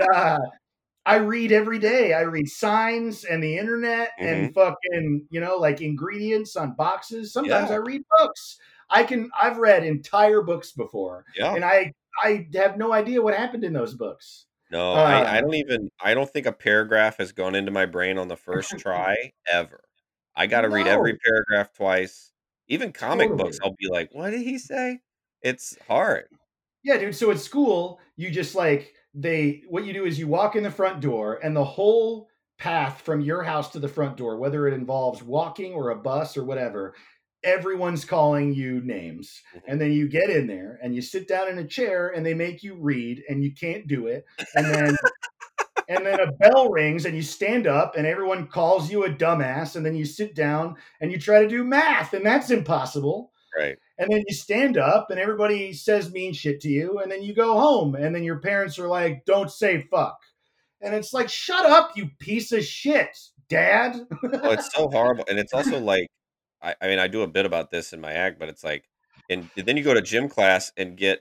I read every day. I read signs and the internet
Hmm.
and fucking, like ingredients on boxes. Sometimes I
Yeah,
read books. I've read entire books before,
yeah.
and I have no idea what happened in those books.
No, I
Uh
don't even I don't think a paragraph has gone into my brain on the first try ever. I gotta read every
no,
paragraph twice. Even comic books,
totally.
I'll be like, "What did he say?" It's hard.
Yeah, dude. So at school, you just like what you do is you walk in the front door, and the whole path from your house to the front door, whether it involves walking or a bus or whatever, everyone's calling you names.
Mhm.
And then you get in there and you sit down in a chair and they make you read and you can't do it. And then a bell rings and you stand up and everyone calls you a dumbass, and then you sit down and you try to do math and that's impossible.
Right.
And then you stand up and everybody says mean shit to you, and then you go home and then your parents are like, don't say fuck. And it's like, shut up, you piece of shit, dad.
Oh, it's so horrible, and it's also like I mean, I do a bit about this in my act, but it's like and then you go to gym class and get,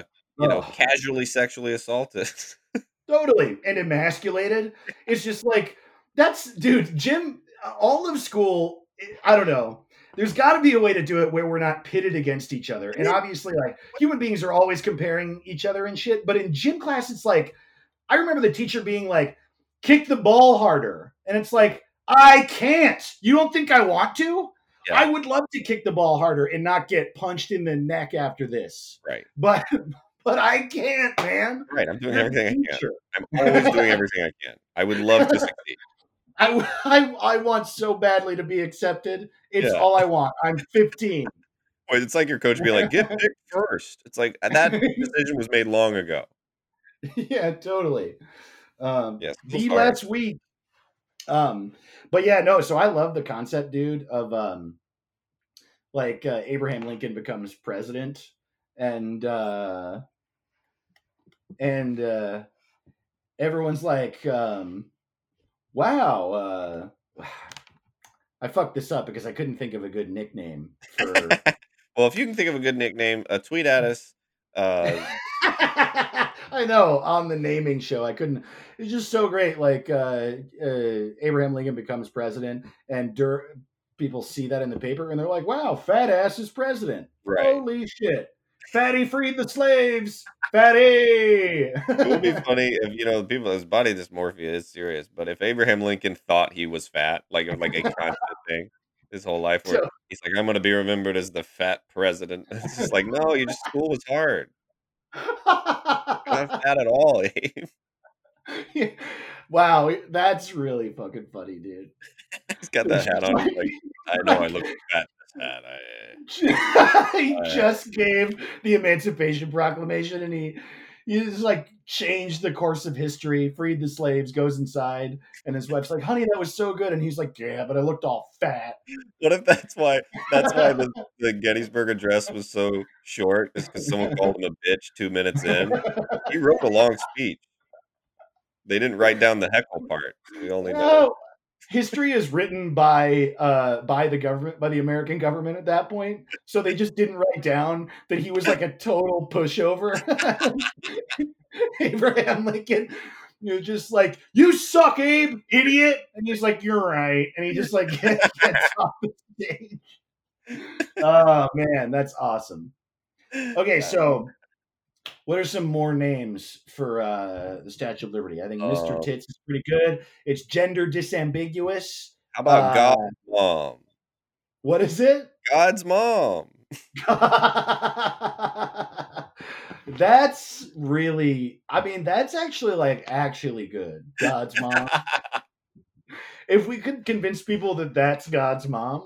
Oh,
casually sexually assaulted.
totally. And emasculated. It's just like, that's, dude, Jim, all of school, I don't know. There's got to be a way to do it where we're not pitted against each other.
I
And
mean,
obviously, like, human beings are always comparing each other and shit. But in gym class, it's like, I remember the teacher being like, kick the ball harder. And it's like, I can't. You don't think I want to?
yeah,
I would love to kick the ball harder and not get punched in the neck after this.
right.
But I can't, man.
Right, I'm doing
You're the
everything I can.
teacher.
I'm always doing everything I can. I would love to succeed.
I want so badly to be accepted. It's
Yeah.
all I want. I'm 15.
Well, it's like your coach being like, "Get picked first." It's like, that decision was made long ago.
Yeah, totally.
Yeah, school's
The
hard.
last week. But yeah, no. So I love the concept, dude, of like Abraham Lincoln becomes president, and uh, and everyone's like, "Wow, I fucked this up because I couldn't think of a good nickname for."
Well, if you can think of a good nickname, tweet at us. Uh,
I know, on the naming show, I couldn't. It's just so great. Like Abraham Lincoln becomes president, and people see that in the paper, and they're like, "Wow, fat ass is president!
right.
Holy shit! Fatty freed the slaves! Fatty!"
It would be funny if, people his body dysmorphia is serious, but if Abraham Lincoln thought he was fat, like a constant thing his whole life where
So,
he's like, "I'm gonna be remembered as the fat president." It's just like, "No, school was hard. You're not fat at all, Abe."
wow, that's really fucking funny, dude.
He's got
It's
that hat
just
on, he's
like,
like, "I know I look fat in this hat,
he
I
just gave the Emancipation Proclamation, and he just like changed the course of history, freed the slaves, goes inside, and his wife's like, "Honey, that was so good," and he's like, "Yeah, but I looked all fat."
What if that's why the Gettysburg Address was so short is because someone called him a bitch 2 minutes in? He wrote a long speech. They didn't write down the heckle part, so we only know.
Oh, history is written by the government, by the American government at that point. So they just didn't write down that he was like a total pushover. Abraham Lincoln, you're just like, "You suck, Abe, idiot," and he's like, "You're right," and he just like gets off the stage. Oh man, that's awesome. Okay,
Yeah.
so what are some more names for the Statue of Liberty? I think Mr.
Um,
Tits is pretty good. It's gender disambiguous.
how about
Uh,
God's mom?
what is it?
God's mom.
That's really, I mean, that's actually like actually good. God's mom. If we could convince people that that's God's mom,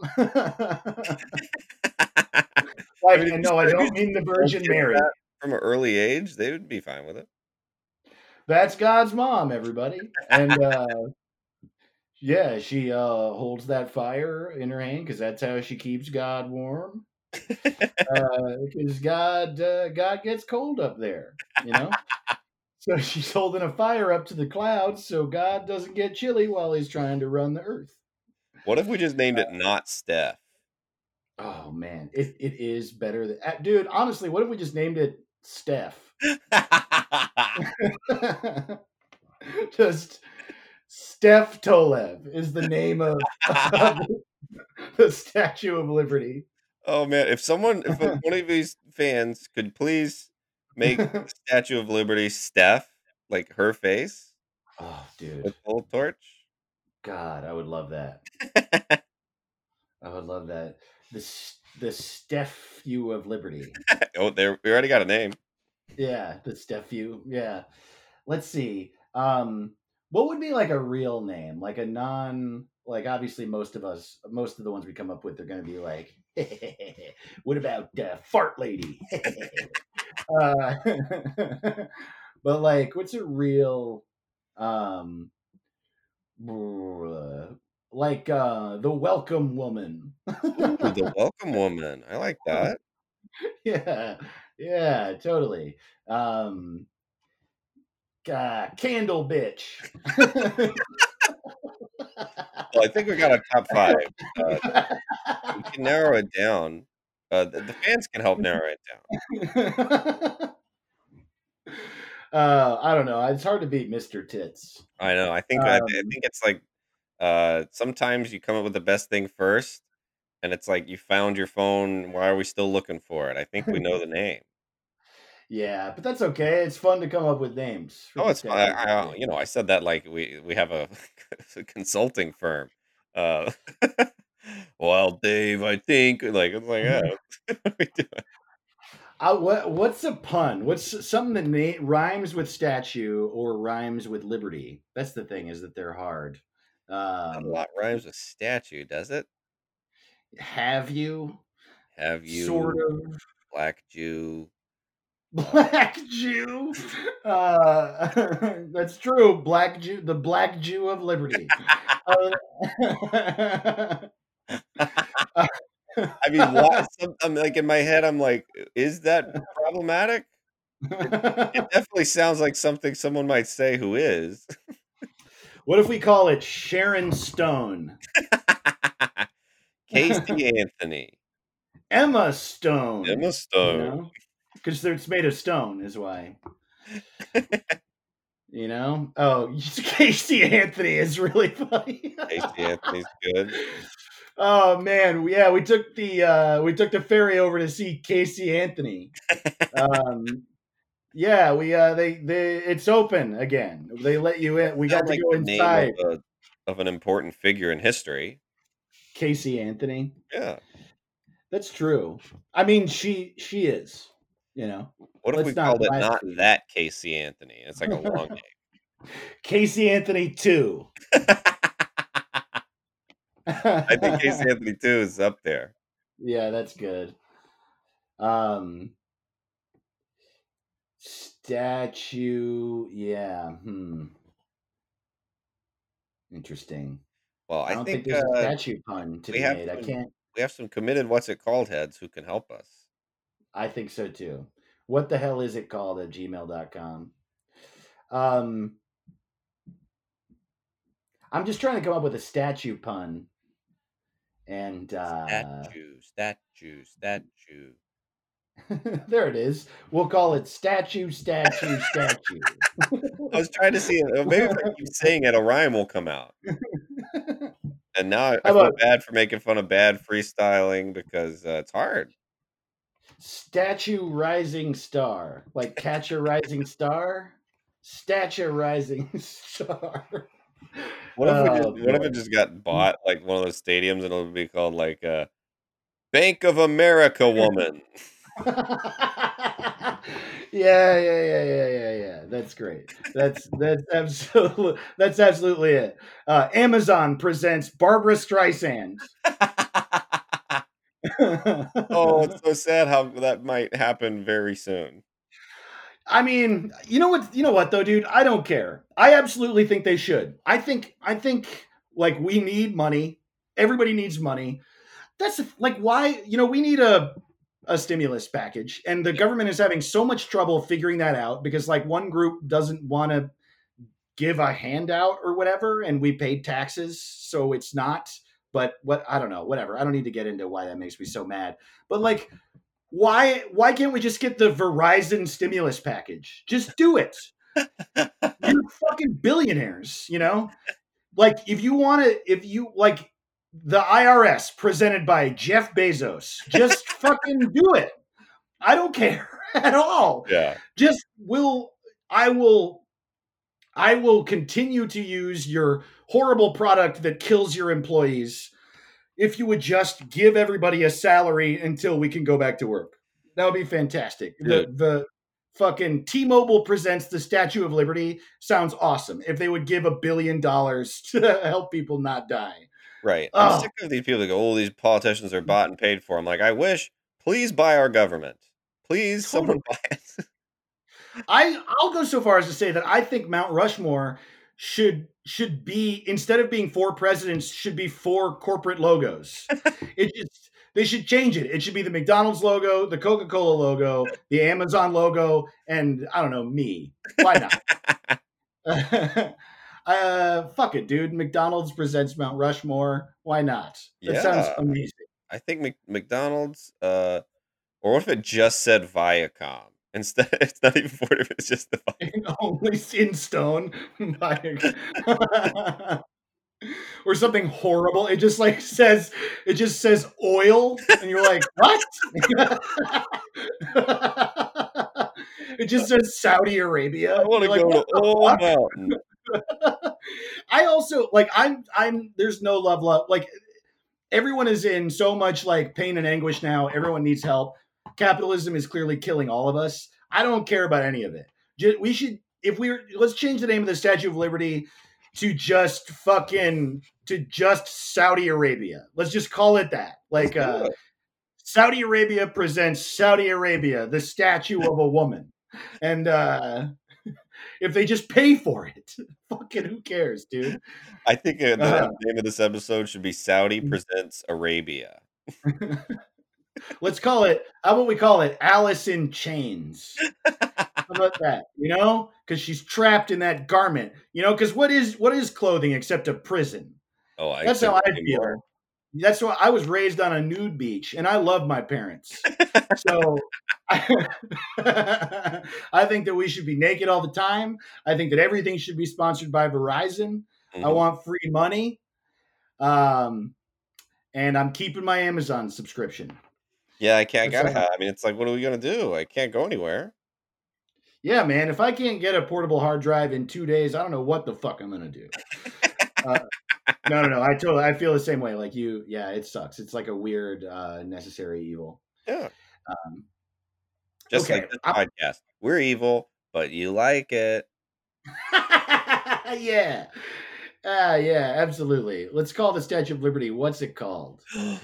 I
like,
mean,
and no, I
if you
don't
just
mean the
told
Virgin
kids
Mary.
that from an early age, they would be fine with it.
That's God's mom, everybody. And yeah, she holds that fire in her hand because that's how she keeps God warm. Because God gets cold up there, you know. So she's holding a fire up to the clouds so God doesn't get chilly while he's trying to run the earth.
What if we just named it not Steph?
Oh man, it is better than dude. Honestly, what if we just named it Steph? Just Steph Tolev is the name of the Statue of Liberty.
Oh man, if one of these fans could please make the Statue of Liberty Steph, like her face
Oh, dude,
with full torch.
God, I would love that. I would love that. The Statue of Liberty.
Oh, there we already got a name.
Yeah, the Statue. Yeah. Let's see. What would be like a real name? Like a non like obviously most of the ones we come up with are going to be like what about fart lady? uh, but like what's a real um like the welcome woman.
Ooh, the welcome woman. I like that.
Yeah. Yeah, totally. Um candle bitch.
Well, I think we got a top 5. Uh, we can narrow it down. The fans can help narrow it down.
I don't know. It's hard to beat Mr. Tits.
I know. I
Um,
think it's like sometimes you come up with the best thing first, and it's like you found your phone. Why are we still looking for it? I think we know the name.
yeah, but that's okay. It's fun to come up with names for
Oh,
the
it's fine.
Statue of Liberty.
You know, I said that like we have a, a consulting firm. Uh, well, Dave, I think like it's like yeah, what are we doing?
What's a pun? What's something that rhymes with statue or rhymes with liberty? That's the thing is that they're hard.
Not a
Um,
lot rhymes with statue, does it?
have you
Have
sort
you
of
black Jew?
Black Jew? That's true. Black Jew, the Black Jew of Liberty. Uh,
I mean, what? I'm like in my head, I'm like, is that problematic? It definitely sounds like something someone might say who is.
What if we call it Sharon Stone?
Casey Anthony.
Emma Stone.
Emma
You
Stone.
know, because it's made of stone, is why. You know. Oh, Casey Anthony is really funny.
Casey Anthony's good.
Oh man, yeah, we took the ferry over to see Casey Anthony. Um, yeah, we they it's open again. They let you in. We got
Sound
to
like
go
the name
inside.
of an important figure in history.
Casey Anthony.
Yeah.
That's true. I mean, she is. You know,
What if we
let's not
called it not
blaspheme.
that Casey Anthony? It's like a long
Casey Anthony 2.
name. I think Casey Anthony 2 is up there.
Yeah, that's good. Um, statue. Yeah. Interesting.
Well,
I
I
don't think
think
there's a statue pun to
we
be
have
made. I
some
can't.
we have some committed what's it called heads who can help us.
I think so too. What the hell is it called at gmail.com? Um, I'm just trying to come up with a statue pun. And
Statue.
there it is. We'll call it statue.
I was trying to see maybe if I keep saying it, a rhyme will come out. And now I
How
feel
about
bad for making fun of bad freestyling because it's hard.
statue rising star? Like catch a rising star? Statue rising star.
What if
Oh
what if
boy.
it just got bought like one of those stadiums and it'll be called like Bank of America woman.
Yeah. That's great. That's absolutely it. Amazon presents Barbara Streisand.
Oh, it's so sad how that might happen very soon.
I mean, you know what? You know what though, dude? I don't care. I absolutely think they should. I think like we need money. Everybody needs money. That's like why we need a stimulus package, and the government is having so much trouble figuring that out because like one group doesn't want to give a handout or whatever, and we paid taxes, so it's not. But what I don't know, whatever. I don't need to get into why that makes me so mad. But like, why can't we just get the Verizon stimulus package? Just do it. You're fucking billionaires, Like if you want to, if you like the IRS presented by Jeff Bezos, just fucking do it. I don't care at all.
Yeah.
Just I will continue to use your horrible product that kills your employees if you would just give everybody a salary until we can go back to work. That would be fantastic. The fucking T-Mobile presents the Statue of Liberty sounds awesome. If they would give $1 billion to help people not die.
Right. I'm sick of these people that go, oh, these politicians are bought and paid for. I'm like, I wish, please buy our government. Please, someone buy it.
I'll go so far as to say that I think Mount Rushmore should be, instead of being 4 presidents, should be 4 corporate logos. They should change it. It should be the McDonald's logo, the Coca-Cola logo, the Amazon logo, and I don't know, me. Why not? Fuck it, dude. McDonald's presents Mount Rushmore. Why not? That sounds amazing.
I think McDonald's, or what if it just said Viacom? Instead, it's not even 4 different, it's just the Viacom.
Only in stone. Or something horrible. It just says oil, and you're like, what? It just says Saudi Arabia.
I want to go to Old Mountain.
I also I'm there's no love. Like everyone is in so much like pain and anguish now. Everyone needs help. Capitalism is clearly killing all of us. I don't care about any of it. Let's change the name of the Statue of Liberty to just Saudi Arabia. Let's just call it that. Like Saudi Arabia presents Saudi Arabia, the statue of a woman. And if they just pay for it, fucking who cares, dude?
I think the name of this episode should be Saudi Presents Arabia.
Let's call it, how about we call it Alice in Chains? How about that? Because she's trapped in that garment. Because what is clothing except a prison?
Oh,
that's how I feel. That's why I was raised on a nude beach, and I love my parents. So I think that we should be naked all the time. I think that everything should be sponsored by Verizon. Mm-hmm. I want free money. And I'm keeping my Amazon subscription.
Yeah, I can't. I mean, it's like, what are we gonna do? I can't go anywhere.
Yeah, man. If I can't get a portable hard drive in 2 days, I don't know what the fuck I'm gonna do. No. I feel the same way. Like you. Yeah, it sucks. It's like a weird, necessary evil.
Yeah. Just like this podcast, we're evil, but you like it.
Yeah. Yeah, absolutely. Let's call the Statue of Liberty. What's it called?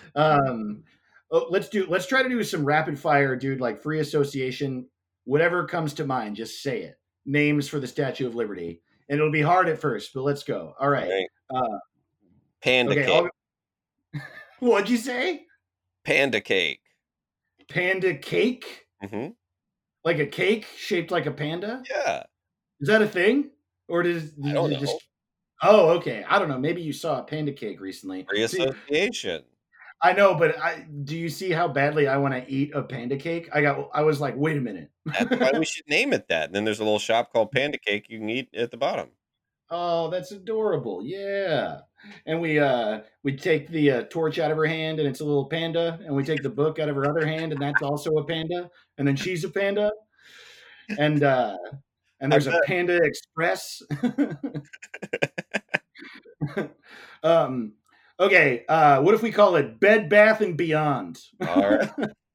Let's try to do some rapid fire, dude, like free association, whatever comes to mind, just say it. Names for the Statue of Liberty. And it'll be hard at first, but let's go. All right.
Panda cake.
What'd you say?
Panda cake.
Panda cake?
Mm-hmm.
Like a cake shaped like a panda?
Yeah.
Is that a thing? Or I don't know. Oh, okay. I don't know. Maybe you saw a panda cake recently.
Free association.
I know, but do you see how badly I want to eat a panda cake? I was like, wait a minute.
That's why we should name it that. And then there's a little shop called Panda Cake you can eat at the bottom.
Oh, that's adorable. Yeah. And we take the torch out of her hand, and it's a little panda, and we take the book out of her other hand, and that's also a panda, and then she's a panda. And there's a Panda Express. Okay, what if we call it Bed Bath and Beyond?
All right.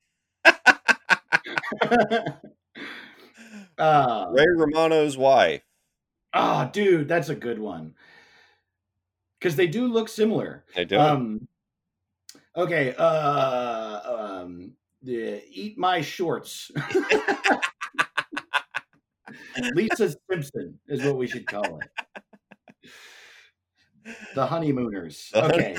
Ray Romano's wife.
Oh, dude, that's a good one. Because they do look similar.
They do.
Okay, Eat My Shorts. Lisa Simpson is what we should call it. The Honeymooners. Okay.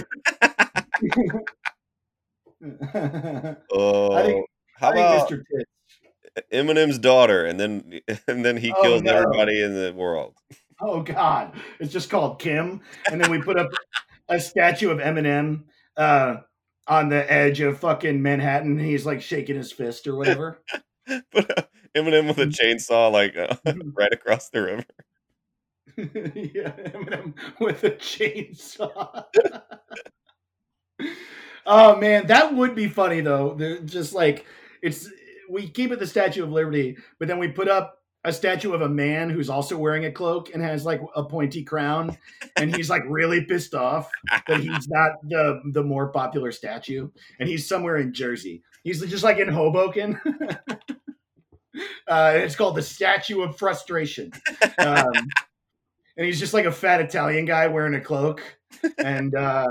Oh, how
I think
about
Mr. Tits.
Eminem's daughter, and then he
Oh,
kills
no.
everybody in the world.
Oh, God. It's just called Kim. And then we put up a statue of Eminem on the edge of fucking Manhattan. He's like shaking his fist or whatever.
But Eminem with a chainsaw, like right across the river.
Yeah, Eminem with a chainsaw. Oh man, that would be funny though. They're just like we keep it the Statue of Liberty, but then we put up a statue of a man who's also wearing a cloak and has like a pointy crown, and he's like really pissed off that he's not the more popular statue, and he's somewhere in Jersey. He's just like in Hoboken. It's called the Statue of Frustration. And he's just like a fat Italian guy wearing a cloak, and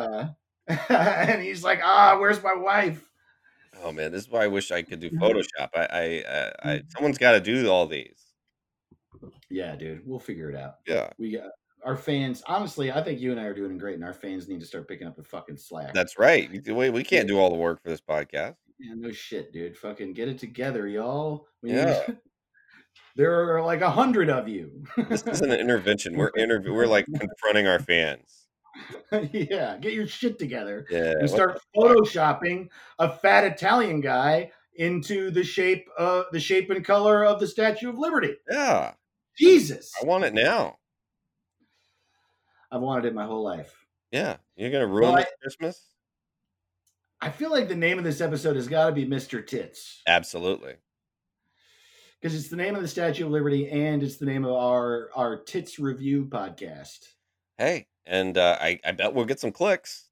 and he's like, where's my wife?
Oh man, this is why I wish I could do Photoshop. Someone's got to do all these.
Yeah, dude, we'll figure it out.
Yeah,
we got our fans. Honestly, I think you and I are doing great, and our fans need to start picking up the fucking slack.
That's right. We can't do all the work for this podcast.
Yeah, no shit, dude. Fucking get it together, y'all.
Yeah.
There are like 100 of you.
This isn't an intervention. We're like confronting our fans.
Yeah, get your shit together.
Yeah,
and start photoshopping a fat Italian guy into the shape and color of the Statue of Liberty.
Yeah.
Jesus.
I want it now.
I've wanted it my whole life.
Yeah. You're gonna ruin this Christmas?
I feel like the name of this episode has got to be Mr. Tits.
Absolutely.
Because it's the name of the Statue of Liberty and it's the name of our Tits Review podcast.
Hey, and I bet we'll get some clicks.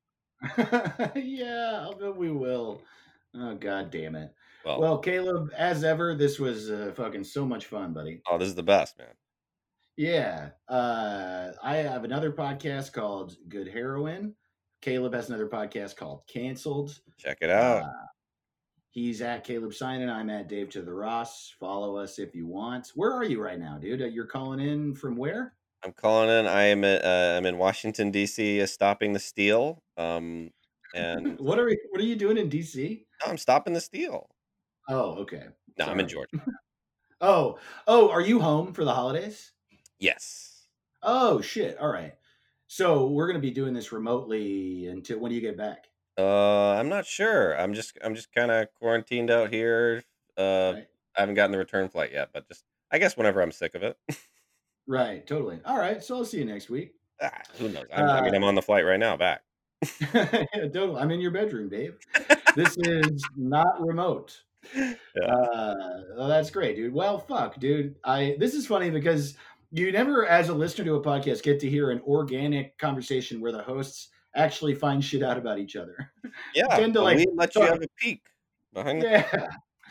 Yeah, I bet we will. Oh, God damn it.
Well,
Well, Caleb, as ever, this was fucking so much fun, buddy.
Oh, this is the best, man.
Yeah. I have another podcast called Good Heroin. Caleb has another podcast called Canceled.
Check it out.
He's at Caleb Simon. I'm at Dave to the Ross. Follow us if you want. Where are you right now, dude? You're calling in from where?
I'm calling in. I'm in Washington D.C. Stopping the steal. And
what are you doing in D.C.?
No, I'm stopping the steal.
Oh, okay.
No, I'm in Georgia.
Oh, are you home for the holidays?
Yes.
Oh shit! All right. So we're gonna be doing this remotely until when do you get back?
I'm not sure. I'm just kind of quarantined out here.
Right.
I haven't gotten the return flight yet, but just I guess whenever I'm sick of it.
Right. Totally. All right. So I'll see you next week.
Who knows? I'm on the flight right now. Back.
Yeah, totally. I'm in your bedroom, Dave. This is not remote.
Yeah.
Oh, that's great, dude. Well, fuck, dude. This is funny because you never, as a listener to a podcast, get to hear an organic conversation where the hosts actually find shit out about each other.
Yeah,
Tend to, like,
we let you have a peek behind the
Yeah.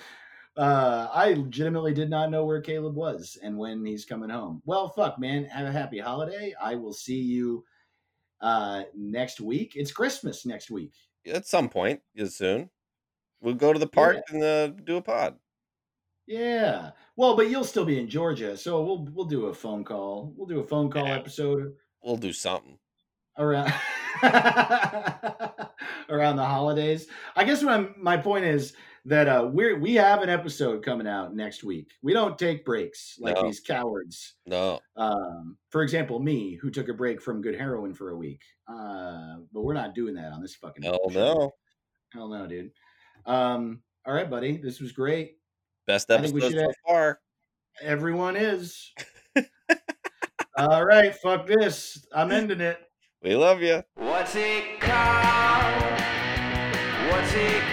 I legitimately did not know where Caleb was and when he's coming home. Well, fuck, man. Have a happy holiday. I will see you next week. It's Christmas next week.
At some point, soon. We'll go to the park and do a pod.
Yeah. Well, but you'll still be in Georgia, so we'll do a phone call. We'll do a phone call episode.
We'll do something
around around the holidays. I guess my point is that we have an episode coming out next week. We don't take breaks like these cowards.
No.
For example, me, who took a break from Good Heroin for a week. But we're not doing that on this fucking
Hell
show.
no.
Hell no, dude. All right, buddy. This was great.
Best episode so far.
Everyone is. All right, fuck this. I'm ending it.
We love you.
What's it called? What's it